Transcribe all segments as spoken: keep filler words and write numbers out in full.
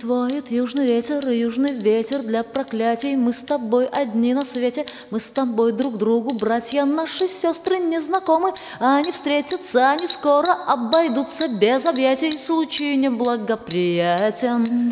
воет южный ветер, южный ветер для проклятий. Мы с тобой одни на свете, мы с тобой друг другу братья. Наши сестры не знакомы, они встретятся не скоро, обойдутся без объятий, случай неблагоприятен.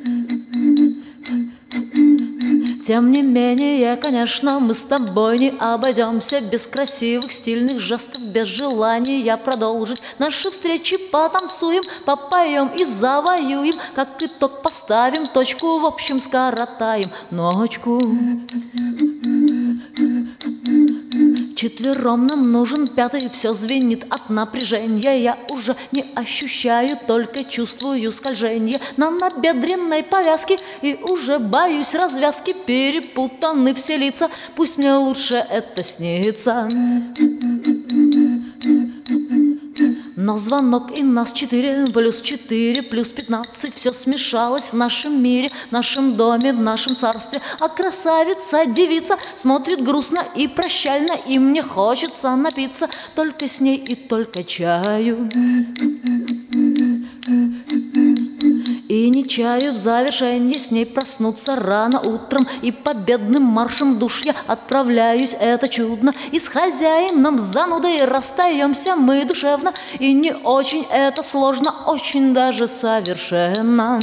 Тем не менее, конечно, мы с тобой не обойдемся без красивых стильных жестов, без желания продолжить наши встречи. Потанцуем, попоем и завоюем, как итог поставим точку, в общем скоротаем ночку. Четвером нам нужен пятый, все звенит от напряжения. Я уже не ощущаю, только чувствую скольжение на набедренной повязке и уже боюсь развязки. Перепутаны все лица, пусть мне лучше это снится. Но звонок и нас четыре, плюс четыре, плюс пятнадцать. Все смешалось в нашем мире, в нашем доме, в нашем царстве. А красавица, девица смотрит грустно и прощально, и мне хочется напиться только с ней и только чаю. И не чаю в завершенье с ней проснуться рано утром, и победным маршем душ я отправляюсь, это чудно. И с хозяином занудой расстаемся мы душевно, и не очень это сложно, очень даже совершенно.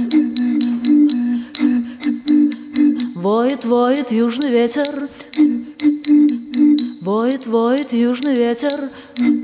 Воет, воет южный ветер, воет, воет южный ветер.